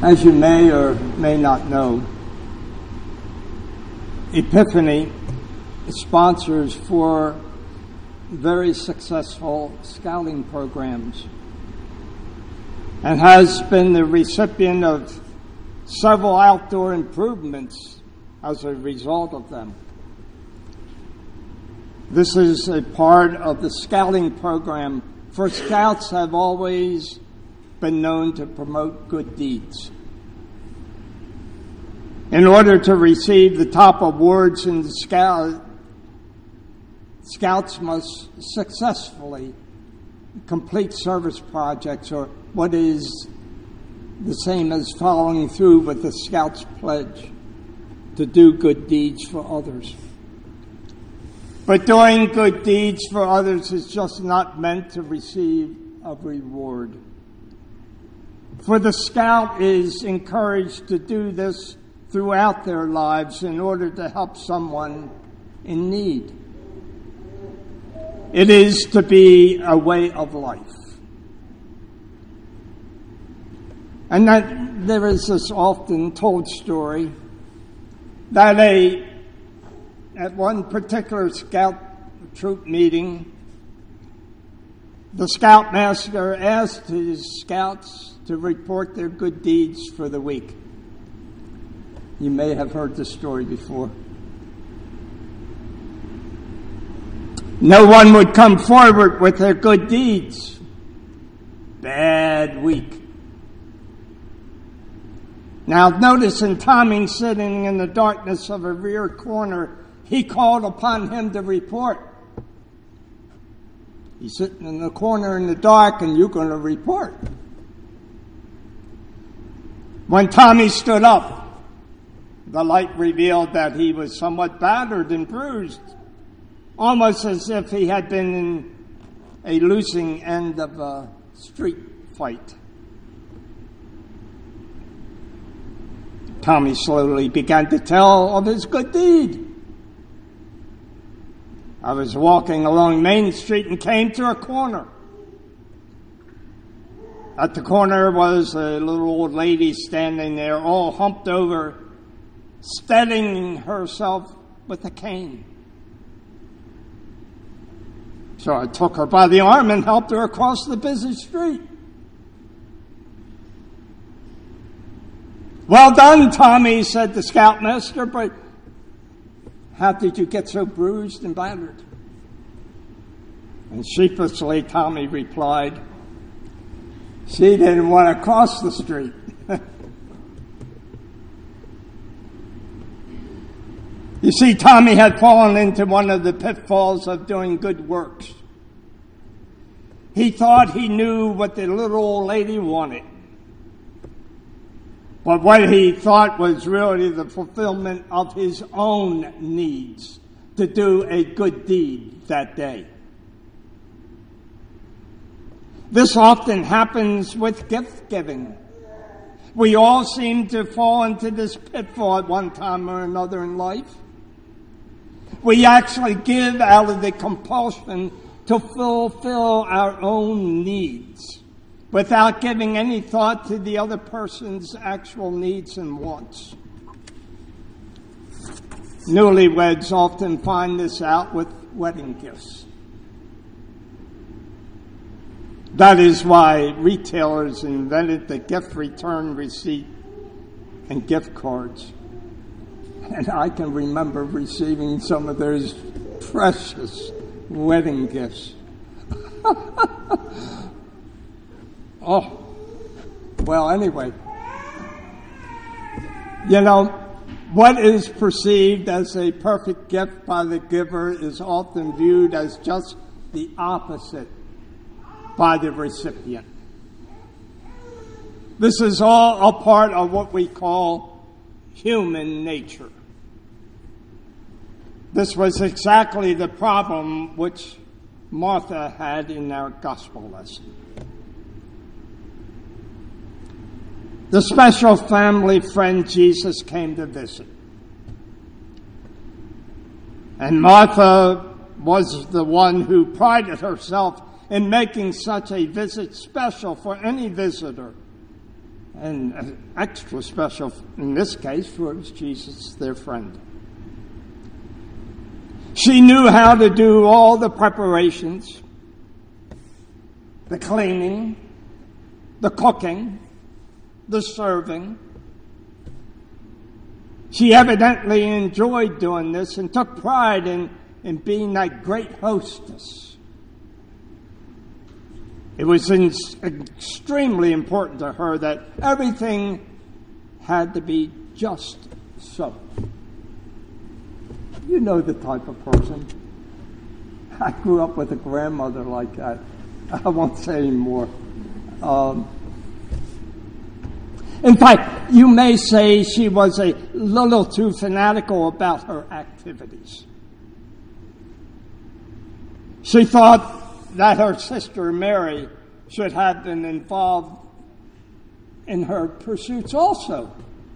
As you may or may not know, Epiphany sponsors 4 very successful scouting programs and has been the recipient of several outdoor improvements as a result of them. This is a part of the scouting program, for Scouts have always been known to promote good deeds. In order to receive the top awards in the Scouts must successfully complete service projects, or what is the same as following through with the Scouts pledge to do good deeds for others. But doing good deeds for others is just not meant to receive a reward. For the Scout is encouraged to do this throughout their lives in order to help someone in need. It is to be a way of life. And that there is this often told story that at one particular Scout troop meeting, the Scoutmaster asked his Scouts to report their good deeds for the week. You may have heard this story before. No one would come forward with their good deeds. Bad week. Now notice in Tommy sitting in the darkness of a rear corner, he called upon him to report. He's sitting in the corner in the dark and you're going to report. When Tommy stood up, the light revealed that he was somewhat battered and bruised, almost as if he had been in a losing end of a street fight. Tommy slowly began to tell of his good deed. I was walking along Main Street and came to a corner. At the corner was a little old lady standing there, all humped over, steadying herself with a cane. So I took her by the arm and helped her across the busy street. Well done, Tommy, said the Scoutmaster, but how did you get so bruised and battered? And sheepishly, Tommy replied, she didn't want to cross the street. You see, Tommy had fallen into one of the pitfalls of doing good works. He thought he knew what the little old lady wanted. But what he thought was really the fulfillment of his own needs to do a good deed that day. This often happens with gift giving. We all seem to fall into this pitfall at one time or another in life. We actually give out of the compulsion to fulfill our own needs without giving any thought to the other person's actual needs and wants. Newlyweds often find this out with wedding gifts. That is why retailers invented the gift return receipt and gift cards. And I can remember receiving some of those precious wedding gifts. Oh, well, anyway. You know, what is perceived as a perfect gift by the giver is often viewed as just the opposite by the recipient. This is all a part of what we call human nature. This was exactly the problem which Martha had in our gospel lesson. The special family friend Jesus came to visit. And Martha was the one who prided herself in making such a visit special for any visitor. and extra special in this case, for it was Jesus, their friend. She knew how to do all the preparations, the cleaning, the cooking, the serving. She evidently enjoyed doing this and took pride in being that great hostess. It was extremely important to her that everything had to be just so. You know the type of person. I grew up with a grandmother like that. I won't say anymore. In fact, you may say she was a little too fanatical about her activities. She thought that her sister Mary should have been involved in her pursuits also.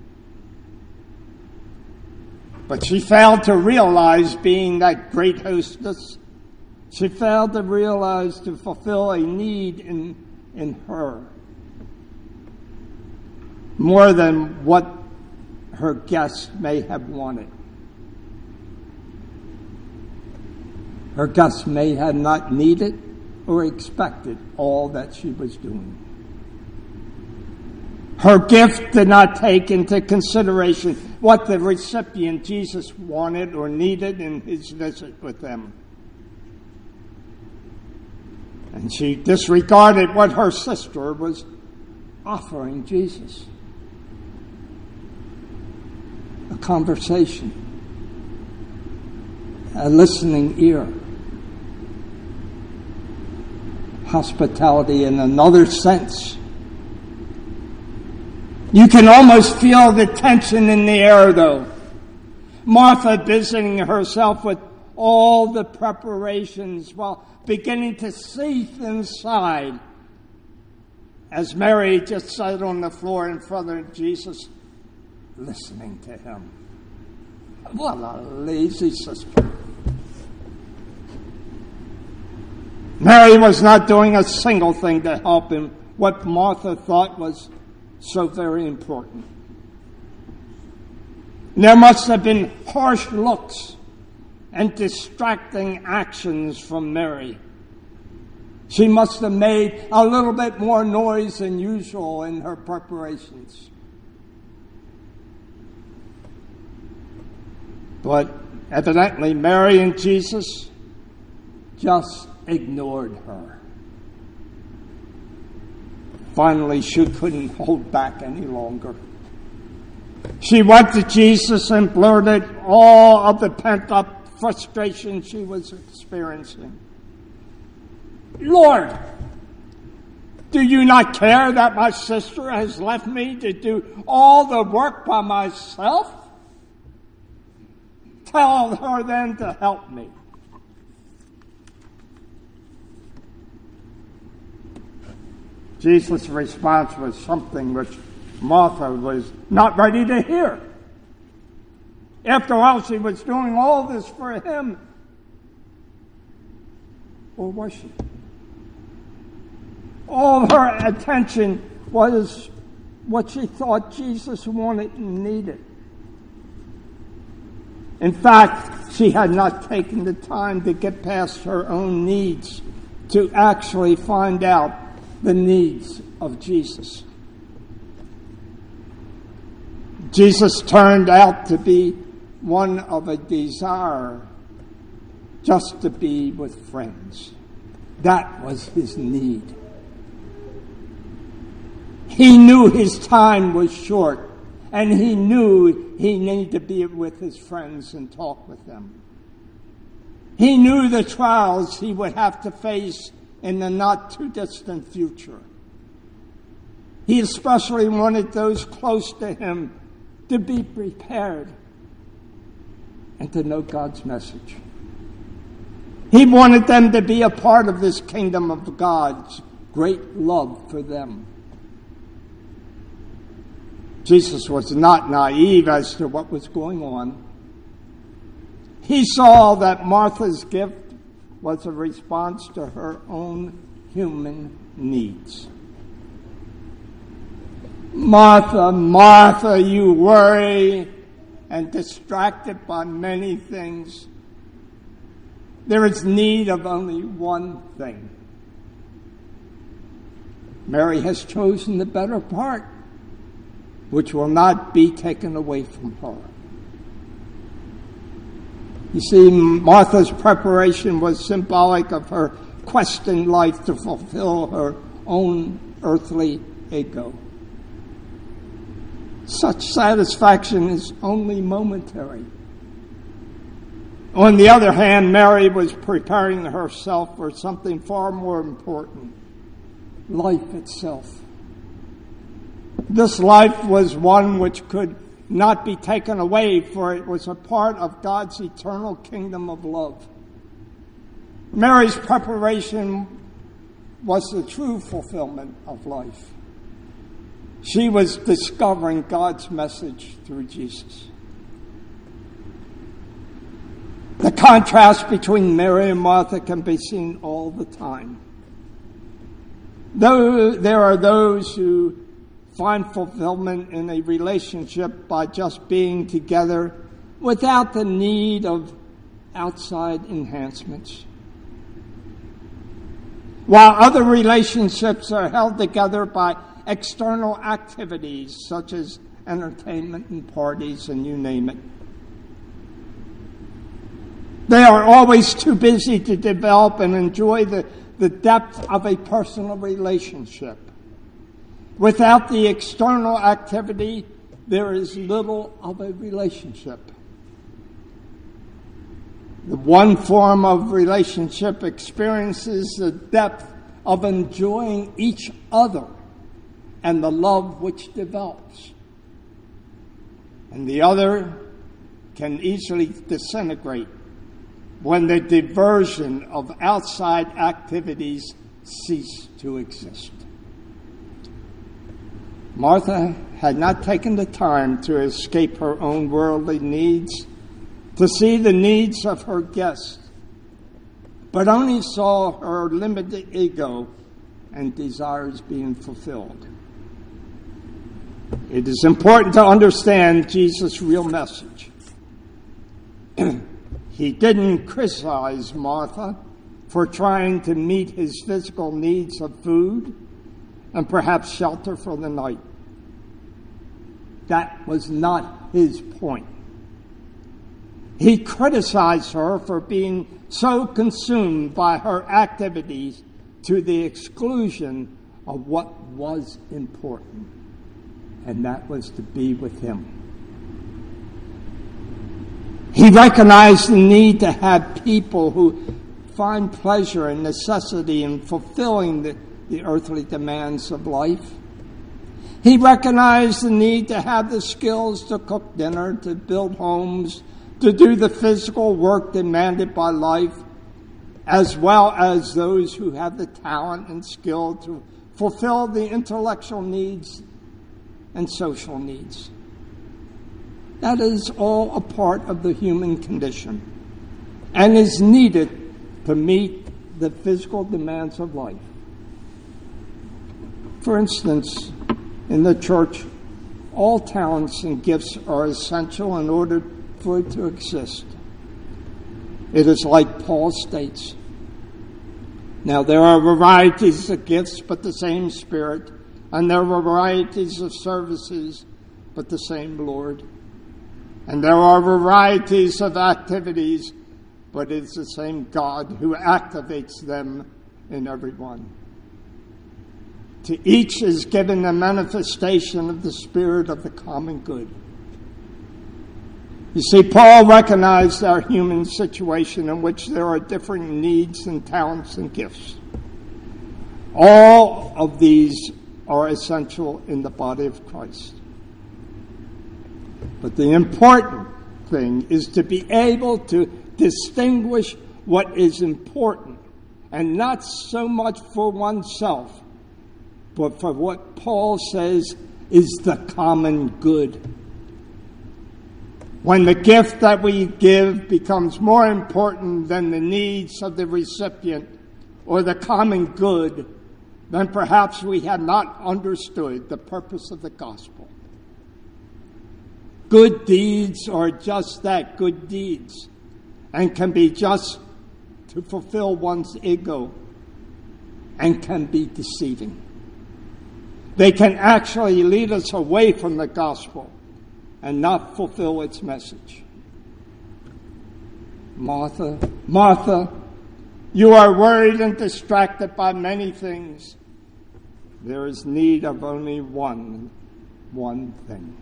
But she failed to realize, being that great hostess, she failed to realize to fulfill a need in her more than what her guests may have wanted. Her guests may have not needed or expected all that she was doing. Her gift did not take into consideration what the recipient, Jesus, wanted or needed in his visit with them. And she disregarded what her sister was offering Jesus. A conversation, a listening ear, hospitality in another sense. You can almost feel the tension in the air, though. Martha busying herself with all the preparations while beginning to seethe inside as Mary just sat on the floor in front of Jesus, listening to him. What a lazy sister. Mary was not doing a single thing to help him, what Martha thought was so very important. There must have been harsh looks and distracting actions from Mary. She must have made a little bit more noise than usual in her preparations. But evidently, Mary and Jesus just ignored her. Finally, she couldn't hold back any longer. She went to Jesus and blurted all of the pent-up frustration she was experiencing. Lord, do you not care that my sister has left me to do all the work by myself? Tell her then to help me. Jesus' response was something which Martha was not ready to hear. After all, she was doing all this for him. Or was she? All her attention was what she thought Jesus wanted and needed. In fact, she had not taken the time to get past her own needs to actually find out the needs of Jesus. Jesus turned out to be one of a desire just to be with friends. That was his need. He knew his time was short, and he knew he needed to be with his friends and talk with them. He knew the trials he would have to face in the not-too-distant future. He especially wanted those close to him to be prepared and to know God's message. He wanted them to be a part of this kingdom of God's great love for them. Jesus was not naive as to what was going on. He saw that Martha's gift was a response to her own human needs. Martha, Martha, you worry and distracted by many things. There is need of only one thing. Mary has chosen the better part, which will not be taken away from her. You see, Martha's preparation was symbolic of her quest in life to fulfill her own earthly ego. Such satisfaction is only momentary. On the other hand, Mary was preparing herself for something far more important, life itself. This life was one which could not be taken away, for it was a part of God's eternal kingdom of love. Mary's preparation was the true fulfillment of life. She was discovering God's message through Jesus. The contrast between Mary and Martha can be seen all the time. Though there are those who find fulfillment in a relationship by just being together without the need of outside enhancements, while other relationships are held together by external activities such as entertainment and parties and you name it. They are always too busy to develop and enjoy the depth of a personal relationship. Without the external activity, there is little of a relationship. The one form of relationship experiences the depth of enjoying each other and the love which develops. And the other can easily disintegrate when the diversion of outside activities cease to exist. Martha had not taken the time to escape her own worldly needs, to see the needs of her guests, but only saw her limited ego and desires being fulfilled. It is important to understand Jesus' real message. He didn't criticize Martha for trying to meet his physical needs of food and perhaps shelter for the night. That was not his point. He criticized her for being so consumed by her activities to the exclusion of what was important, and that was to be with him. He recognized the need to have people who find pleasure and necessity in fulfilling the earthly demands of life. He recognized the need to have the skills to cook dinner, to build homes, to do the physical work demanded by life, as well as those who have the talent and skill to fulfill the intellectual needs and social needs. That is all a part of the human condition and is needed to meet the physical demands of life. For instance, in the church, all talents and gifts are essential in order for it to exist. It is like Paul states. Now, there are varieties of gifts, but the same Spirit, and there are varieties of services, but the same Lord. And there are varieties of activities, but it's the same God who activates them in everyone. To each is given a manifestation of the Spirit of the common good. You see, Paul recognized our human situation in which there are differing needs and talents and gifts. All of these are essential in the body of Christ. But the important thing is to be able to distinguish what is important, and not so much for oneself, but for what Paul says is the common good. When the gift that we give becomes more important than the needs of the recipient or the common good, then perhaps we have not understood the purpose of the gospel. Good deeds are just that, good deeds, and can be just to fulfill one's ego and can be deceiving. They can actually lead us away from the gospel and not fulfill its message. Martha, Martha, you are worried and distracted by many things. There is need of only one thing.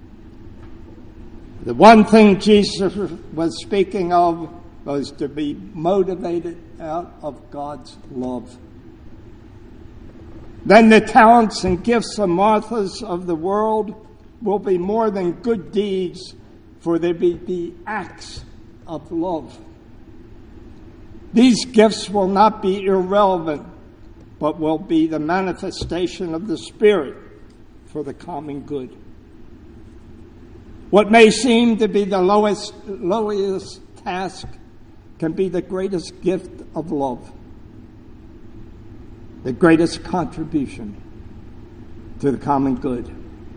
The one thing Jesus was speaking of was to be motivated out of God's love. Then the talents and gifts of Marthas of the world will be more than good deeds, for they be the acts of love. These gifts will not be irrelevant, but will be the manifestation of the Spirit for the common good. What may seem to be the lowest task can be the greatest gift of love, the greatest contribution to the common good.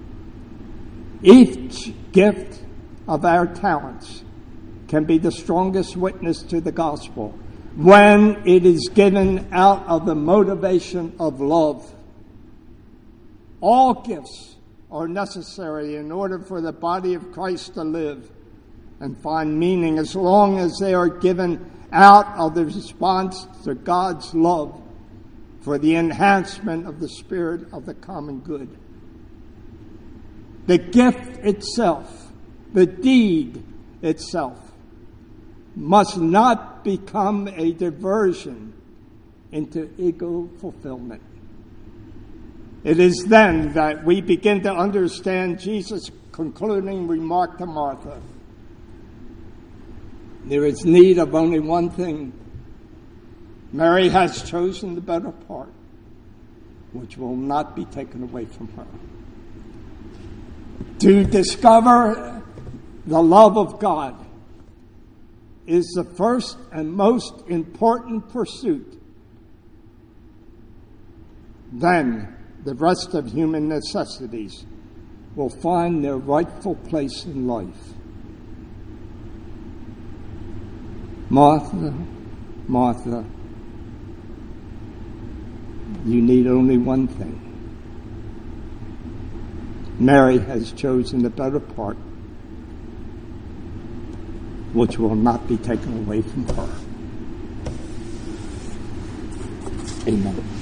Each gift of our talents can be the strongest witness to the gospel when it is given out of the motivation of love. All gifts are necessary in order for the body of Christ to live and find meaning, as long as they are given out of the response to God's love for the enhancement of the spirit of the common good. The gift itself, the deed itself, must not become a diversion into ego fulfillment. It is then that we begin to understand Jesus' concluding remark to Martha. There is need of only one thing. Mary has chosen the better part, which will not be taken away from her. To discover the love of God is the first and most important pursuit. Then the rest of human necessities will find their rightful place in life. Martha, Martha, you need only one thing. Mary has chosen the better part, which will not be taken away from her. Amen.